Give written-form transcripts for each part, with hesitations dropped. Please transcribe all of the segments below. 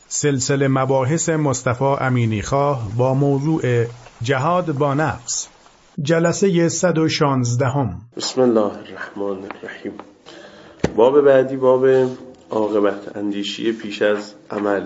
سلسله مباحث مصطفی امینیخواه با موضوع جهاد با نفس، جلسه 116. بسم الله الرحمن الرحیم. باب بعدی باب عاقبت اندیشی پیش از عمل.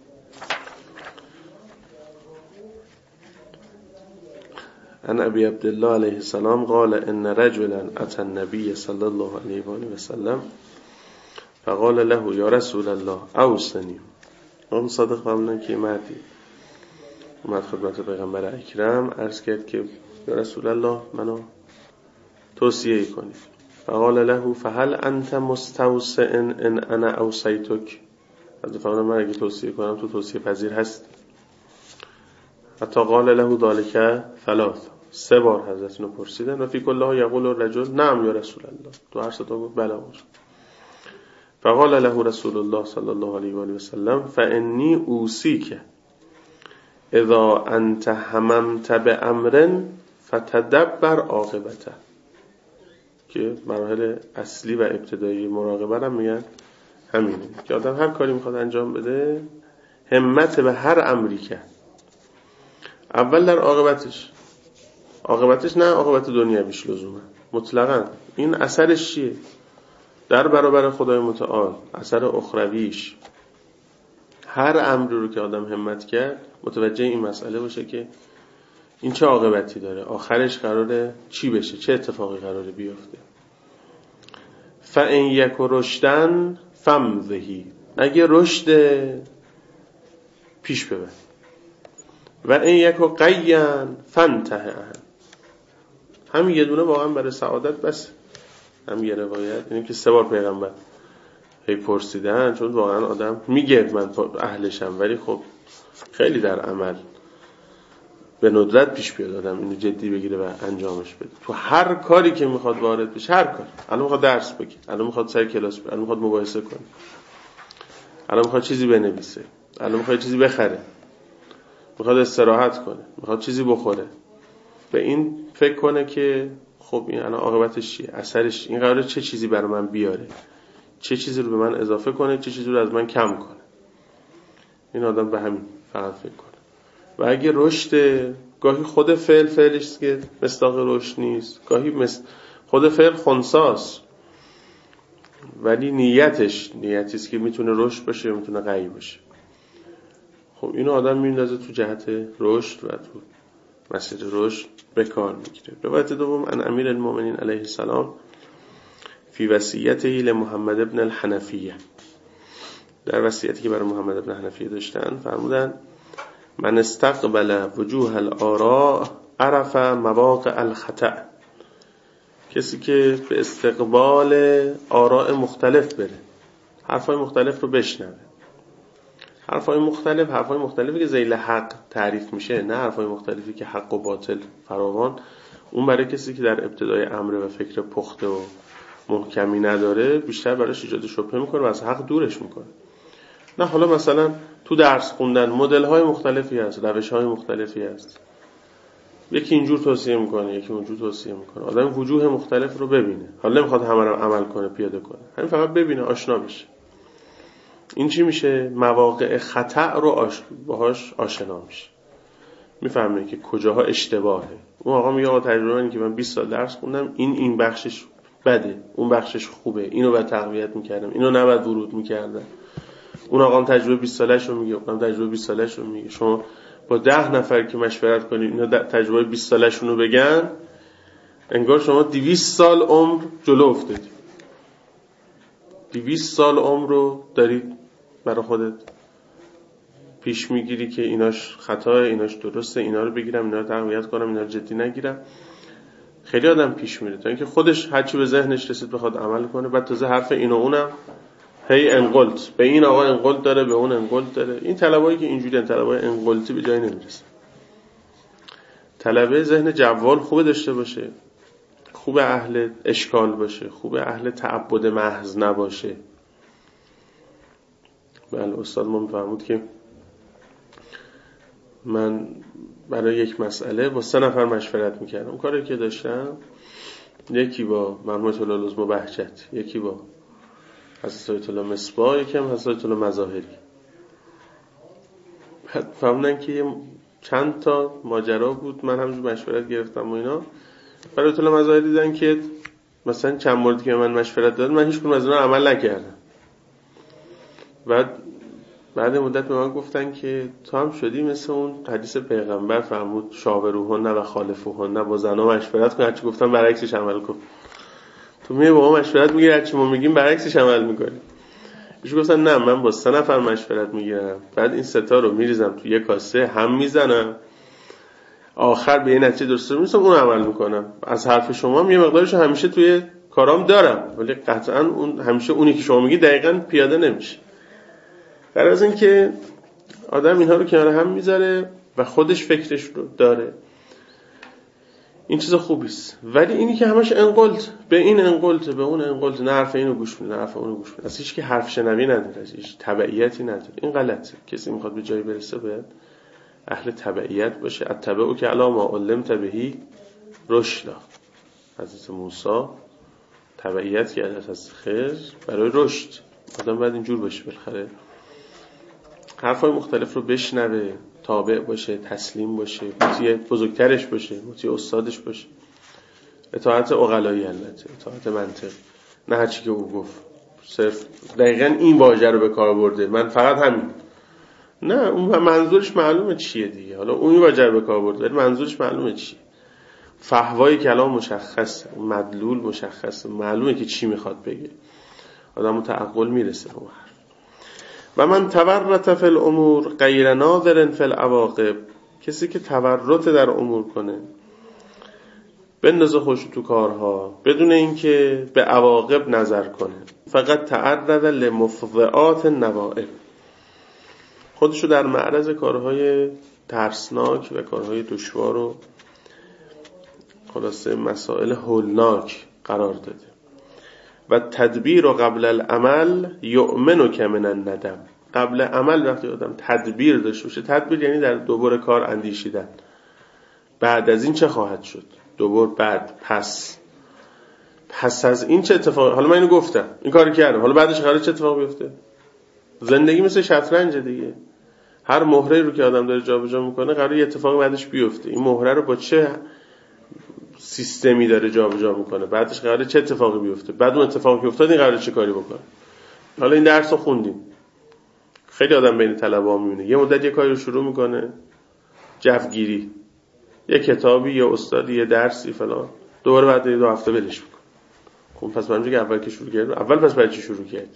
عن ابی عبدالله علیه السلام قال ان رجلا اتى النبی صلی الله علیه و آله و سلم فقال له یا رسول الله اوصنی. اون صادق فرمودن که مردی اومد خدمت پیغمبر اکرم عرض کرد که یا رسول الله منو توصیه کنید. فقال له فهل انت مستوصع ان انا اوصیتک. از فرمودن من اگه توصیه کنم تو توصیه پذیر هست. حتی قال له ذلك ثلاث. 3 بار حضرت اینو پرسیدن و فی کلها یقول الرجل نعم یا رسول الله. تو هر سه تا گفت بله. فقال له رسول الله صلی الله علیه و آله و سلم فانی اوصیک اذا انت هممت بامر فتدبر عاقبته. که مراحل اصلی و ابتدایی مراقبه هم میگن همینه که آدم هر کاری میخواد انجام بده همت به هر امری کرد. اول در عاقبتش نه عاقبت دنیویش لزوما مطلقاً این اثرش چیه در برابر خدای متعال، اثر اخرویش. هر امری رو که آدم همت کرد متوجه این مسئله باشه که این چه عاقبتی داره، آخرش قراره چی بشه، چه اتفاقی قراره بیفته. فَإِنْ يَكُ رُشْدًا فَامْضِهِ. اگه رشد پیش ببر. و این یکو قیّن فانتهی. همین یه دونه واقعا برای سعادت بس. هم یه روایت اینه که 3 بار پیغمبر هی پرسیدن، چون واقعا آدم میگه من اهلشم، ولی خب خیلی در عمل به ندرت پیش بیاد آدم اینو جدی بگیره و انجامش بده. تو هر کاری که میخواد وارد بشه، هر کاری، الان میخواد درس بگیره، الان میخواد سر کلاس بره، الان میخواد مباحثه کنه، الان میخواد چیزی بنویسه، الان میخواد چیزی بخره، میخواد استراحت کنه، میخواد چیزی بخوره، به این فکر کنه که خب این الان عاقبتش چیه، اثرش این قراره چه چیزی برای من بیاره، چه چیزی رو به من اضافه کنه، چه چیزی رو از من کم کنه. این آدم به همین فقط فکر کنه. و اگه رشد، گاهی خود فعلش که مصداق رشد نیست، گاهی خود فعل خنثاست ولی نیتیست که میتونه رشد باشه یا میتونه غی باشه. خب اینو آدم میندازه تو جهت رشد و تو مسیر رشد به کار میگیره. روایت دوم عن امیر المؤمنین علیه السلام فی وصیته لمحمد ابن الحنفیه. در وصیتی که برای محمد ابن حنفیه داشتن فرمودن من استقبل وجوه الآراء عرف مواقع الخطأ. کسی که به استقبال آراء مختلف بره، حرفای مختلف رو بشنوه، حرفای مختلفی که ذیل حق تعریف میشه، نه حرفای مختلفی که حق و باطل فراوان. اون برای کسی که در ابتدای امر و فکر پخته و محکمی نداره بیشتر براش ایجاد شبهه میکنه و از حق دورش میکنه. نه حالا مثلا تو درس خوندن مدل های مختلفی هست، روش های مختلفی هست، یکی اینجور توصیه میکنه، یکی اونجور توصیه میکنه. آدم وجوه مختلف رو ببینه، حالا نمیخواد همه رو عمل کنه، پیاده کنه، همین فقط ببینه، آشنا بشه. این چی میشه؟ مواقع خطأ رو باهاش آشنا میشه، میفهمه که کجاها اشتباهه. اون آقا میگه آقا تجربه اینه که من 20 سال درس خوندم، این بخشش بده، اون بخشش خوبه، اینو باید تقویت میکردم، اینو نباید ورود میکردم. اون آقا هم تجربه 20 سالش رو میگه، اونم تجربه 20 سالش رو میگه. شما با 10 نفر که مشورت کنید اینا تجربه 20 سالشون رو بگن، انگار شما 200 سال عمر جلو افتادید. 200 سال عمر رو دارید برای خودت پیش میگیری که ایناش خطاه، ایناش درسته، اینا رو بگیرم، اینا رو تقویت کنم، اینا رو جدی نگیرم. خیلی آدم پیش میره تا اینکه خودش هرچی به ذهنش رسید بخواد عمل کنه، بعد تازه حرف این و اونم هی انقلت، به این آقا انقلت داره، به اون انقلت داره. این طلبایی که اینجوری طلبای انقلتی به جای نمیرسه. طلبه ذهن جوال خوب داشته باشه، خوب اهل اشکال باشه، خوب اهل تعبد محض نباشه. بله استاد ما میفرمود که من برای یک مسئله با 3 نفر مشورت میکردم. کاری که داشتم، یکی با مرحوم آیت الله لزم بهجت، یکی با حضرت آیت الله مصباح، یکی هم حضرت آیت الله مظاهری. فهمیدن که چند تا ماجرا بود، من همونجور مشورت گرفتم و اینا. برای طول مزاحل دیدن که مثلا چند موردی که من مشورت دادن من هیچ کدوم از اونها عمل نکردم. بعد مدت به من گفتن که تو هم شدی مثل اون حدیث پیغمبر فرمود شاوروهن و خالفوهن، با زنا مشورت کن، هرچی گفتم برعکسش عمل کن. تو میای با ما مشورت میگیری، هرچی ما میگیم برعکسش عمل میکنی. ایشون گفتن نه، من با 3 نفر مشورت میگیرم، بعد این 3 تا رو میریزم تو یک کاسه، هم میزنم، آخر به این نتیجه درست میرسم، اون عمل میکنم. از حرف شما یه مقدارش همیشه توی کارام دارم، ولی قطعا اون همیشه اونی که شما میگی دقیقاً پیاده نمیشه. برای از این که آدم اینها رو کنار هم میذاره و خودش فکرش رو داره، این چیز خوبیست. ولی اینی که همش انقلت به این انقلت به اون انقلت، نه حرف اینو گوش میده نه حرف اونو گوش میده، اصلا هیچ که حرف شنوی نداره، هیچ تبعیتی نداره. این غلطه. کسی میخواد به جایی برسه باید اهل تبعیت باشه. اتبعو که علی ما علمت بهی رشدا. حضرت موسی تبعیت کرد از خضر برای رشد. آدم باید اینجور باشه، بالاخره حرفای مختلف رو بشنوه، تابع باشه، تسلیم باشه، مطیع بزرگترش باشه، مطیع استادش باشه. اطاعت عقلایی، البته اطاعت منطق، نه هر چی که او گفت صرف دقیقاً این واژه رو به کار برده من فقط همین. نه، اون منظورش معلومه چیه دیگه. حالا اون این واژه رو به کار برده ولی منظورش معلومه چیه. فحوای کلام مشخصه، مدلول مشخصه، معلومه که چی میخواد بگه. آدم متعقل میرسه به اون حرف. و من تورط فی الامور غیر ناظر فی العواقب. کسی که تورط در امور کنه، بندازه خوش تو کارها بدون اینکه به عواقب نظر کنه، فقط تعرض لمفضعات النوائب، خودشو در معرض کارهای ترسناک و کارهای دشوار و خلاصه مسائل هولناک قرار داده. و تدبیر و قبل العمل یؤمنک من الندم. قبل عمل وقتی آدم تدبیر داشته باشه، تدبیر یعنی در دوباره کار اندیشیدن، بعد از این چه خواهد شد، دوباره بعد پس از این چه اتفاقی، حالا من اینو گفتم این کارو کردم، حالا بعدش قراره چه اتفاقی بیفته. زندگی مثل شطرنج دیگه، هر مهره رو که آدم داره جابجا میکنه قراره یه اتفاق بعدش بیفته. این مهره رو با چه سیستمی داره جابجا میکنه، بعدش قراره چه اتفاقی بیفته، بعد اون اتفاقی که افتاد این قراره چه کاری بکنه. حالا این درس رو خوندیم، خیلی آدم بین طلبه‌ها میبینه یه مدت یه کاری رو شروع میکنه، جوگیری، یه کتابی، یه استادی، یه درسی فلان، دوباره بعد 2 هفته ولش میکنه. خب پس من میگم اول که شروع کردی، اول پس برای چی شروع کردی؟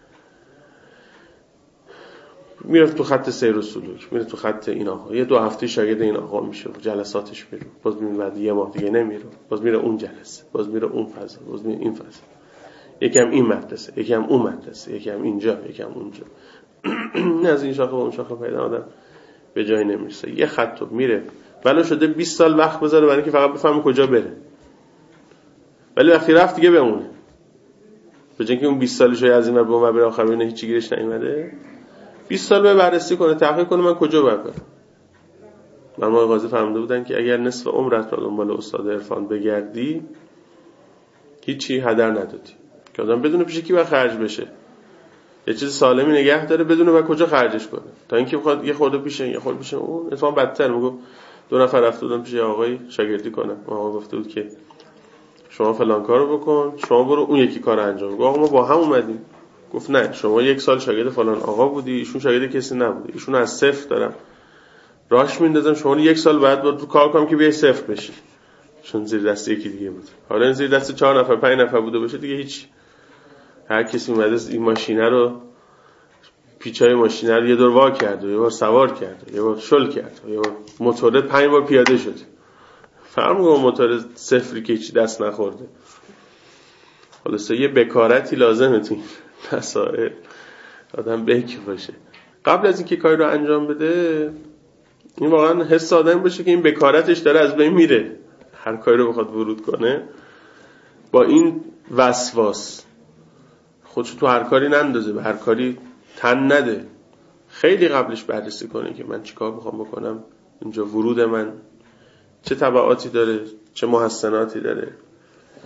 میره تو خط سیر و سلوک، میره تو خط این آقا، یه 2 هفته شاگرد این آقا میشه، جلساتش میره، باز میره بعد یه ماه دیگه نمیره، باز میره اون جلسه، باز میره اون فضا، باز میره این فضا، یکم این مدرسه، یکم اون مدرسه، یکم اینجا، یکم اونجا. نه از این شاخه به اون شاخه پیدا آدم به جایی نمیرسه. یه خط رو میره ولو شده 20 سال وقت بذاره برای اینکه فقط بفهمه کجا بره، ولی وقتی رفت دیگه بمونه. به جای اینکه اون 20 سالش از این ور به اون ور بره آخر ببینه هیچ چیزی گیرش نیومده، 20 سال به بررسی کنه، تحقیق کنه من کجا باید برم. مرحوم قاضی فهمیده بودن که اگر نصف عمرت رو دنبال استاد عرفان بگردی هیچی هدر ندادی. که آدم بدونه پیش کی باید خرج بشه، یه چیز سالمی نگه داره، بدونه باید کجا خرجش کنه، تا اینکه بخواد یه خورده پیشه یه خورده پیشه اون. اتفاقا بدتر میگه 2 نفر رفته بودن پیش آقای شاگردی کنن، آقا گفته بود که شما فلان کارو بکن، شما برو اون یکی کارو انجام بده. آقا ما با هم اومدیم. گفت نه، شما 1 سال شاگرد فلان آقا بودی، ایشون شاگرد کسی نبوده، ایشون از صفر دارم راهش میندازم، شما 1 سال بعد تو کار کنم که بیای صفر بشی، چون زیر دست یکی دیگه بود. حالا زیر دست 4 نفر 5 نفر بوده باشه دیگه هیچ، هر کسی اومده این ماشینه رو، پیچای ماشینه رو یه دور وا کرده، یه بار سوار کرده، یه بار شل کرده، یه بار موتور 5 بار پیاده شده. فرق میکنه موتور صفری که هیچ دست نخورده. خلاصه یه بکارتی لازمه تو این مسائل، آدم بکر باشه قبل از اینکه کاری رو انجام بده. این واقعا حس آدم باشه که این بکارتش داره از بین میره، هر کاری رو بخواد ورود کنه با این وسواس خودشو تو هر کاری نندازه، به هر کاری تن نده، خیلی قبلش بررسی کنه که من چیکار میخوام بکنم، اینجا ورود من چه تبعاتی داره، چه محسناتی داره.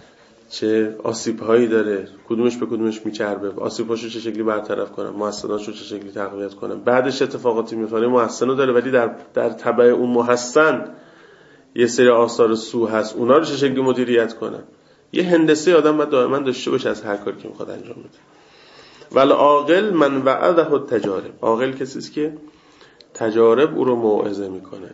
چه آسیب‌هایی داره، کدومش به کدومش میچربه، آسیب‌هاشو چه شکلی برطرف کنم، محسناشو چه شکلی تقویت کنم، بعدش اتفاقاتی میفته محسنو داره ولی در تبع اون محسن یه سری آثار سو هست، اونا رو چه شکلی مدیریت کنم. یه هندسه آدم باید دائما داشته باشه از هر کاری که میخواد انجام بده. ول عاقل من وعده التجارب، عاقل کسی است که تجارب او رو موعظه میکنه.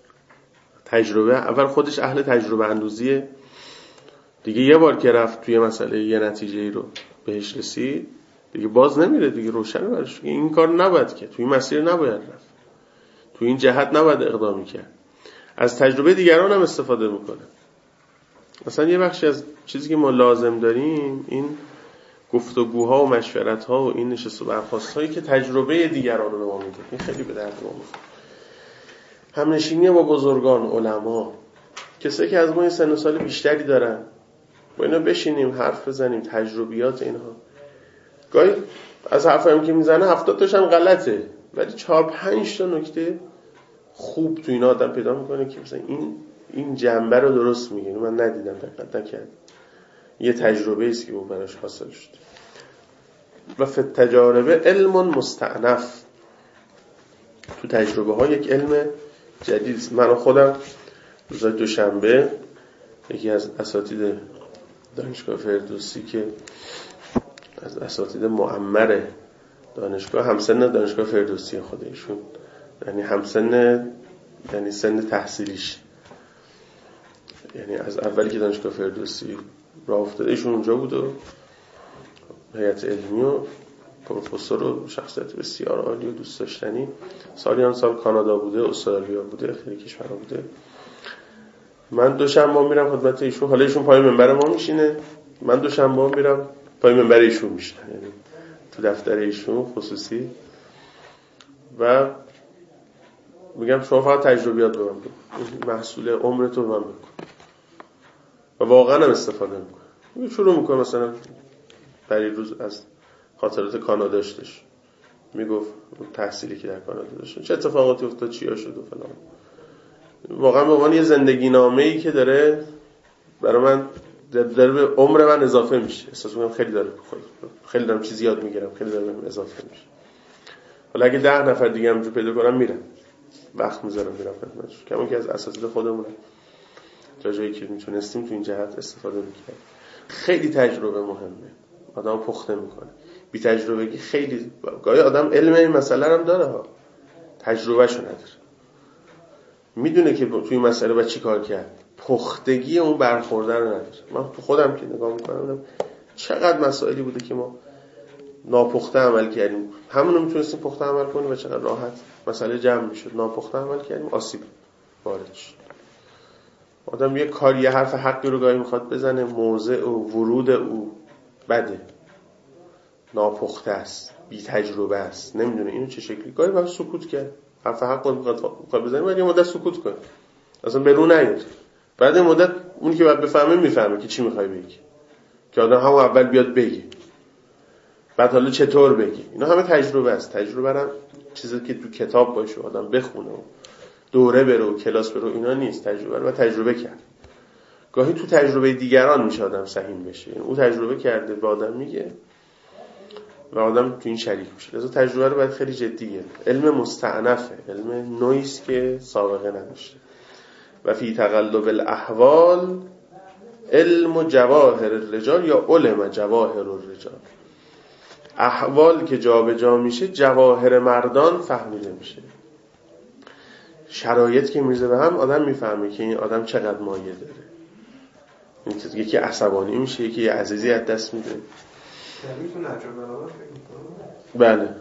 تجربه، اول خودش اهل تجربه اندوزیه دیگه، یه بار که رفت توی مسئله یه نتیجه‌ای رو بهش رسید دیگه باز نمیره دیگه، روشنه براش این کار نباید که توی مسیر نباید رفت، توی این جهت نباید اقدامی کرد. از تجربه دیگران هم استفاده میکنه. مثلا یه بخشی از چیزی که ما لازم داریم این گفتگوها و مشورت‌ها و این نشست و برخاست‌هایی که تجربه دیگران رو به ما میده، این خیلی به درد ما میخوره. همنشینی با بزرگان، علما، کسایی که از ما این سن و سال بیشتری دارن، با اینا بشینیم حرف بزنیم، تجربیات اینها. گاهی از حرفایی که میزنه 70 تاش هم غلطه ولی 4-5 تا نکته خوب تو این آدم پیدا میکنه که مثلا این جنبه رو درست میگه، من ندیدم، دقت نکردم، یه تجربه است که اون براش حاصل شد. و فی التجارب علم مستأنف، تو تجربه ها یک علم جدید. من خودم روز دوشنبه یکی از اساتید دانشگاه فردوسی که از اساتید معمر دانشگاه، همسن دانشگاه فردوسی خودشون، یعنی همسن، یعنی سن تحصیلیش، یعنی از اولی که دانشگاه فردوسی راه افتاده ایشون اونجا بود و هیئت علمی و پروفسور و شخصیت بسیار عالی و دوست داشتنی، سالیان سال کانادا بوده، استرالیا بوده، خیلی کشورها بوده. من دوشنبه میرم خدمت ایشون، حالا ایشون پای منبر ما میشینه، من دوشنبه میرم پای منبر ایشون میشینم، یعنی تو دفتر ایشون خصوصی، و میگم شما فقط تجربیات به من بگو، محصول عمرتو به من بگو. و واقعا هم استفاده میکنه. شروع میکنه مثلا پریروز از خاطرات کاناداش داشت، میگفت تحصیلی که در کانادا داشت، چه اتفاقاتی افتاد، چیا شد و فلان. واقعا به عنوان یه زندگی نامه‌ای که داره برای من داره به عمر من اضافه میشه. احساس میکنم خیلی دارم چیز یاد میگیرم، خیلی دارم اضافه میشه. حالا اگه 10 نفر دیگه همینجور پیدا کنم میرم، وقت میذارم میرم خدمتش. کما که از اساتید خودمون جایی که میتونستیم تو این جهت استفاده میکنیم. خیلی تجربه مهمه، آدم پخته میکنه. بی تجربگی خیلی گاهی آدم علم این مسئله هم داره ها، تجربهشو نداره، میدونه که تو این مسئله باید چی کار کرد، پختگی اون برخوردن رو نداره. من تو خودم که نگاه میکنم چقدر مسائلی بوده که ما ناپخته عمل کردیم، همونو میتونستیم پخته عمل کنیم و چقدر راحت مسئله جمع میشد. ناپخته عمل کردیم، آسیب وارد شد. آدم یه کاری، یه حرف حقی رو گاهی میخواد بزنه، موضع و ورود او بده، ناپخته است، بی تجربه است، نمیدونه اینو چه شکلی. گاهی باید سکوت کرد، حرف حق رو میخواد بزنه ولی یه مدت سکوت کنه، اصلا به رو نیاد. بعد این مدت اونی که باید بفهمه میفهمه که چی میخوای بگی، که آدم همون اول بیاد بگی، بعد حالا چطور بگی. اینا همه تجربه است. تجربه هم چیزی که تو کتاب باشه آدم بخونه و دوره بره و کلاس بره اینا نیست. تجربه رو تجربه کرد. گاهی تو تجربه دیگران میشه آدم سهیم بشه، یعنی او تجربه کرده به آدم میگه و آدم تو این شریک میشه. لذا تجربه رو باید خیلی جدی گرفت. علم مستأنفه، علم نوعیست که سابقه نداشته. و فی تقلب الاحوال علم جواهر الرجال یا علم جواهر الرجال. احوال که جا به جا میشه جواهر مردان فهمیده میشه. شرایط که میرزه به هم آدم میفهمه که این آدم چقدر مایه داره. یکی عصبانی میشه، یکی یه عزیزی از دست میده. میتونه نجار برابر فکر میکنه؟ بله.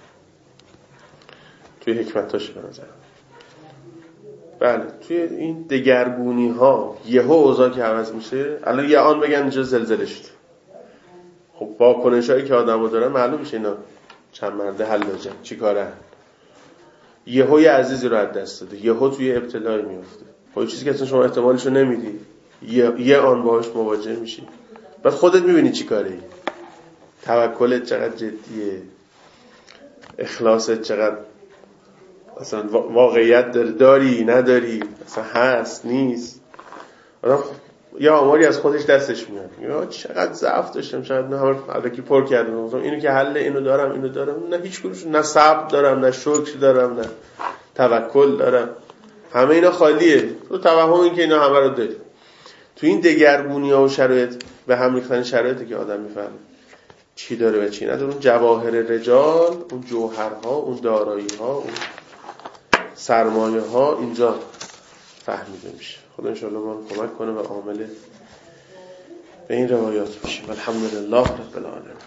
توی حکمتاش به نظر. بله توی این دگرگونی ها یهو اوضاع که عوض میشه. الان یه آن بگن اینجا زلزله شد، خب واکنشایی که آدمو دارن معلوم میشه اینا چند مرده حلاجن چی کاره. یهو یه عزیزی رو از دست داده، یهو توی ابتلای میفته، خب چیزی که اصلا شما احتمالشو نمیدی، یه آن باهاش مواجه میشی. بعد خودت میبینی چی کاری، توکلت چقدر جدیه، اخلاصت چقدر اصلا واقعیت داری نداری، اصلا هست نیست. آدم یا آماری از خودش دستش میاد، یا چقدر ضعف داشتم، شاید نه همه الکی پر کردم، گفتم اینو که حل، اینو دارم، نه هیچ کدومش، نه صبر دارم، نه شکر دارم، نه توکل دارم، همه اینا خالیه. تو توهم این که اینا همه رو داری. تو این دگرگونی‌ها و شرایط به هم ریختن شرایطی که آدم میفهمه چی داره و چی نداره. اون جواهر رجال، اون جوهرها، اون دارایی‌ها، اون سرمایه‌ها اینجا فهمیده میشه. خدا انشاءالله ما رو کمک کنه و عامل به این روایات بشیم. الحمدلله رب العالمین.